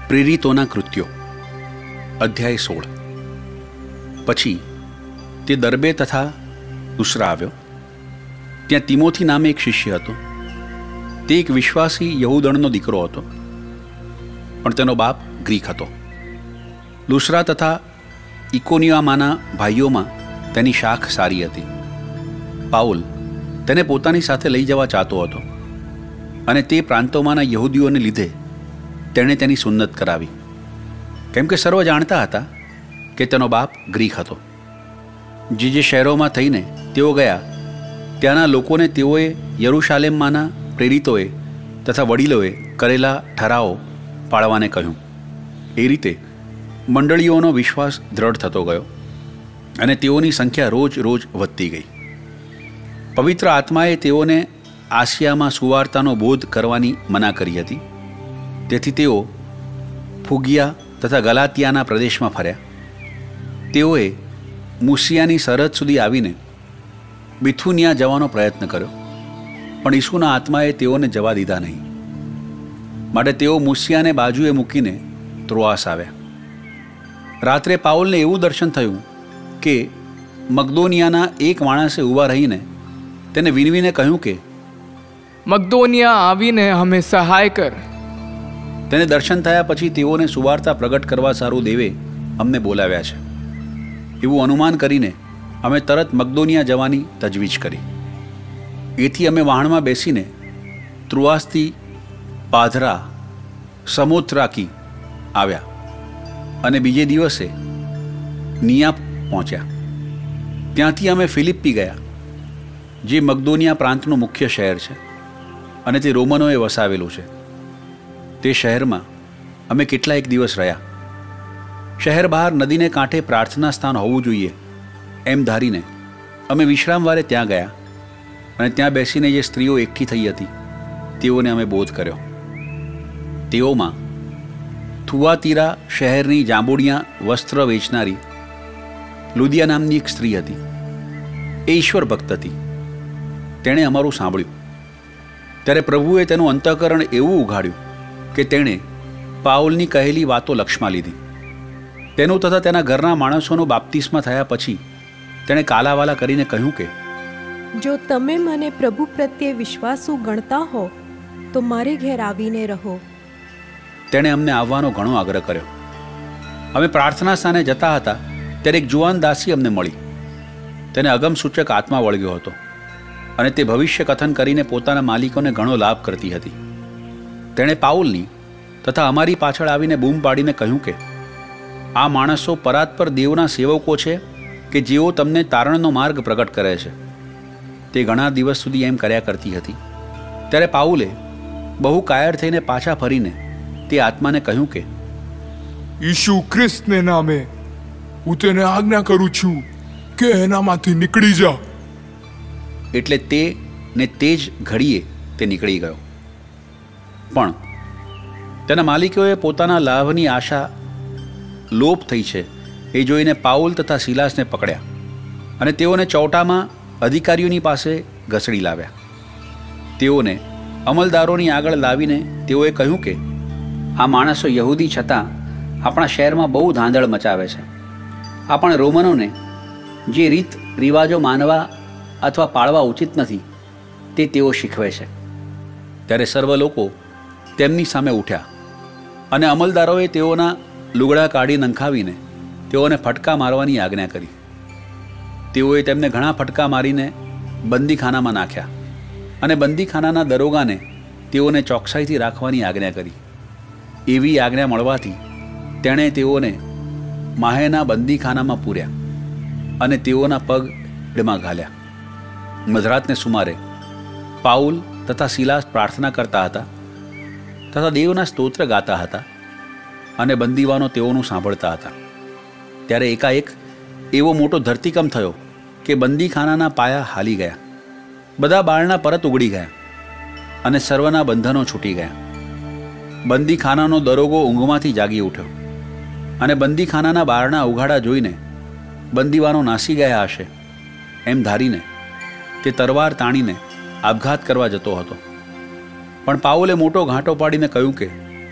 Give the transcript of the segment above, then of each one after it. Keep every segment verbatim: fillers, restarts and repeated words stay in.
પ્રેરિતોના કૃત્યો અધ્યાય સોળ. પછી તે દરબે તથા લુસ્ત્રા આવ્યો. ત્યાં તિમોથી નામે એક શિષ્ય હતો. તે એક વિશ્વાસી યહૂદણનો દીકરો હતો, પણ તેનો બાપ ગ્રીક હતો. લુસ્ત્રા તથા ઇકોનિયામાંના ભાઈઓમાં તેની શાખ સારી હતી. પાઉલ તેને પોતાની સાથે લઈ જવા ચાહતો હતો, અને તે પ્રાંતોમાંના યહૂદીઓને લીધે તેણે તેની સુન્નત કરાવી, કેમ કે સર્વ જાણતા હતા કે તેનો બાપ ગ્રીક હતો. જે જે શહેરોમાં થઈને તેઓ ગયા, ત્યાંના લોકોને તેઓએ યરૂશાલેમમાંના પ્રેરિતોએ તથા વડીલોએ કરેલા ઠરાવો પાળવાને કહ્યું. એ રીતે મંડળીઓનો વિશ્વાસ દ્રઢ થતો ગયો, અને તેઓની સંખ્યા રોજ રોજ વધતી ગઈ. પવિત્ર આત્માએ તેઓને આસિયામાં સુવાર્તાનો બોધ કરવાની મના કરી હતી. તેથી તેઓ ફુગિયા તથા ગલાતિયાના પ્રદેશમાં ફર્યા. તેઓએ મુસિયાની સરહદ સુધી આવીને બિથુનિયા જવાનો પ્રયત્ન કર્યો, પણ ઈસુના આત્માએ તેઓને જવા દીધા નહીં. માટે તેઓ મુસિયાને બાજુએ મૂકીને ત્રોઆસ આવ્યા. રાત્રે પાઉલને એવું દર્શન થયું કે મકદોનિયાના એક માણસે ઊભા રહીને તેને વિનવીને કહ્યું કે, મકદોનિયા આવીને અમે સહાય કર. તેને દર્શન થયા પછી તેઓને સુવાર્તા પ્રગટ કરવા સારું દેવે અમને બોલાવ્યા છે. એવું અનુમાન કરીને અમે તરત મકદોનિયા જવાની તજવીજ કરી. એથી અમે વાહણમાં બેસીને ત્રુઆસથી પાધરા સમોથ્રાકી આવ્યા, અને બીજે દિવસે નિયા પહોંચ્યા. ત્યાંથી અમે ફિલિપ્પી ગયા, જે મકદોનિયા પ્રાંતનું મુખ્ય શહેર છે, અને તે રોમનોએ વસાવેલું છે. તે શહેરમાં અમે કેટલા એક દિવસ રહ્યા. શહેર બહાર નદીને કાંઠે પ્રાર્થના સ્થાન હોવું જોઈએ એમ ધારીને અમે વિશ્રામવારે ત્યાં ગયા, અને ત્યાં બેસીને જે સ્ત્રીઓ એકઠી થઈ હતી તેઓને અમે બોધ કર્યો. તેઓમાં થુઆતીરા શહેરની જાંબુડિયા વસ્ત્ર વેચનારી લુદિયા નામની એક સ્ત્રી હતી. એ ઈશ્વર ભક્ત હતી. તેણે અમારું સાંભળ્યું ત્યારે પ્રભુએ તેનું અંતઃકરણ એવું ઉઘાડ્યું કે તેણે પાઉલની કહેલી વાતો લક્ષમાં લીધી. તેનું તથા તેના ઘરના માણસોનું બાપ્તિસ્મા થયા પછી તેણે કાલાવાલા કરીને કહ્યું કે, જો તમે મને પ્રભુ પ્રત્યે વિશ્વાસુ ગણતા હો તો મારે ઘેર આવીને રહો. તેણે અમને આવવાનો ઘણો આગ્રહ કર્યો. અમે પ્રાર્થના સ્થાને જતા હતા ત્યારે એક જુવાન દાસી અમને મળી. તેને અગમસૂચક આત્મા વળગ્યો હતો, અને તે ભવિષ્ય કથન કરીને પોતાના માલિકોને ઘણો લાભ કરતી હતી. તેણે પાઉલની તથા અમારી પાછળ આવીને બૂમ પાડીને કહ્યું કે, આ માણસો પરાત્પર દેવના સેવકો છે કે જેઓ તમને તારણનો માર્ગ પ્રગટ કરે છે. તે ઘણા દિવસ સુધી એમ કર્યા કરતી હતી. ત્યારે પાઉલે બહુ કાયર થઈને પાછા ફરીને તે આત્માને કહ્યું કે, ઈસુ ખ્રિસ્તને નામે હું તેને આજ્ઞા કરું છું કે એનામાંથી નીકળી જા. એટલે તે ને તે જ ઘડીએ તે નીકળી ગયો. પણ તેના માલિકોએ પોતાના લાભની આશા લોપ થઈ છે એ જોઈને પાઉલ તથા સિલાસને પકડ્યા, અને તેઓને ચોટામાં અધિકારીઓની પાસે ઘસડી લાવ્યા. તેઓને અમલદારોની આગળ લાવીને તેઓએ કહ્યું કે, આ માણસો યહૂદી છતાં આપણા શહેરમાં બહુ ધાંધળ મચાવે છે. આપણા રોમનોને જે રીત રિવાજો માનવા અથવા પાળવા ઉચિત નથી તે તેઓ શીખવે છે. ત્યારે સર્વ લોકો તેમની સામે ઉઠ્યા, અને અમલદારોએ તેઓના લુગડા કાઢી નંખાવીને તેઓને ફટકા મારવાની આજ્ઞા કરી. તેઓએ તેમને ઘણા ફટકા મારીને બંદીખાનામાં નાખ્યા, અને બંદીખાનાના દરોગાને તેઓને ચોકસાઈથી રાખવાની આજ્ઞા કરી. એવી આજ્ઞા મળવાથી તેણે તેઓને માહેના બંદીખાનામાં પૂર્યા, અને તેઓના પગ ડમાં ઘાલ્યા. મધરાતને સુમારે પાઉલ તથા સિલાસ પ્રાર્થના કરતા હતા તથા દેવના સ્તોત્ર ગાતા હતા, અને બંદીવાનો તેઓનું સાંભળતા હતા. ત્યારે એકાએક એવો મોટો ધરતીકંપ થયો કે બંદીખાનાના પાયા હાલી ગયા. બધા બારણા પરત ઉગડી ગયા, અને સર્વના બંધનો છૂટી ગયા. બંદીખાનાનો દરોગો ઊંઘમાંથી જાગી ઉઠ્યો, અને બંદીખાનાના બારણા ઉઘાડા જોઈને બંદીવાનો નાસી ગયા હશે એમ ધારીને તે તરવાર તાણીને આપઘાત કરવા જતો હતો. પણ પાઉલે મોટો ઘાંટો પાડીને કહ્યું કે,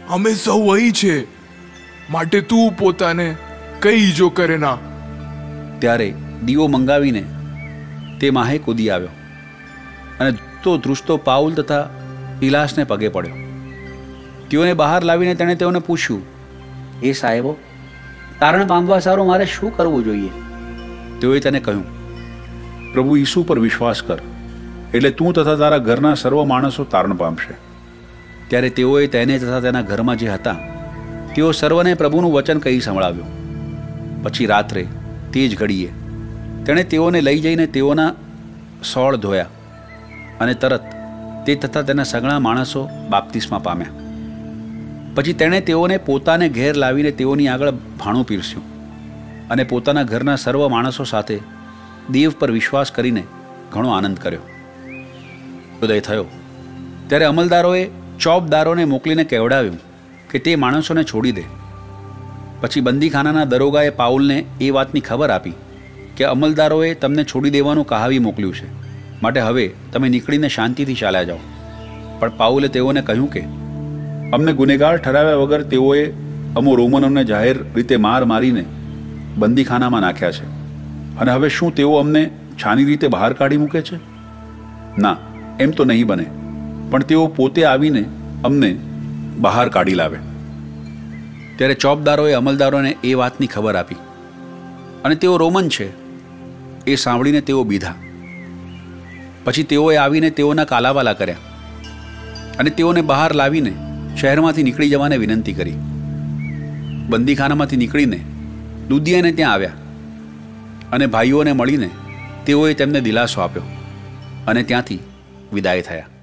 અમે સૌ અહીં છે, માટે તું પોતાને કઈ ઈજો કરે ના. ત્યારે દીવો મંગાવીને તે માહે કૂદી આવ્યો અને તો ધ્રુજતો પાઉલ તથા પિલાસને પગે પડ્યો. તેઓને બહાર લાવીને તેણે તેઓને પૂછ્યું, એ સાહેબો, તારણ પામવા સારું મારે શું કરવું જોઈએ? તેઓએ તેને કહ્યું, પ્રભુ ઈસુ પર વિશ્વાસ કર, એટલે તું તથા તારા ઘરના સર્વ માણસો તારણ પામશે. ત્યારે તેઓએ તેને તથા તેના ઘરમાં જે હતા તેઓ સર્વને પ્રભુનું વચન કહી સંભળાવ્યું. પછી રાત્રે તે જ ઘડીએ તેણે તેઓને લઈ જઈને તેઓના સોળ ધોયા અને તરત તે તથા તેના સઘળા માણસો બાપ્તિસ્મા પામ્યા. પછી તેણે તેઓને પોતાને ઘેર લાવીને તેઓની આગળ ભાણું પીરસ્યું અને પોતાના ઘરના સર્વ માણસો સાથે દેવ પર વિશ્વાસ કરીને ઘણો આનંદ કર્યો. ઉદય થયો ત્યારે અમલદારોએ ચોપદારોને મોકલીને કહેવડાવ્યું કે તે માણસોને છોડી દે. પછી બંદીખાનાના દરોગાએ પાઉલને એ વાતની ખબર આપી કે અમલદારોએ તમને છોડી દેવાનું કહાવી મોકલ્યું છે, માટે હવે તમે નીકળીને શાંતિથી ચાલ્યા જાઓ. પણ પાઉલે તેઓને કહ્યું કે અમને ગુનેગાર ઠરાવ્યા વગર તેઓએ અમો રોમનોને જાહેર રીતે માર મારીને બંદીખાનામાં નાખ્યા છે, અને હવે શું તેઓ અમને છાની રીતે બહાર કાઢી મૂકે છે? ના, એમ તો નહીં બને, પણ તેઓ પોતે આવીને અમને બહાર કાઢી લાવે. ત્યારે ચોપદારોએ અમલદારોને એ વાતની ખબર આપી અને તેઓ રોમન છે એ સાંભળીને તેઓ બીધા. પછી તેઓએ આવીને તેઓના કાલાવાલા કર્યા અને તેઓને બહાર લાવીને શહેરમાંથી નીકળી જવાને વિનંતી કરી. બંદીખાનામાંથી નીકળીને લુદિયાને ત્યાં આવ્યા અને ભાઈઓને મળીને તેઓએ તેમને દિલાસો આપ્યો અને ત્યાંથી વિદાય થયા.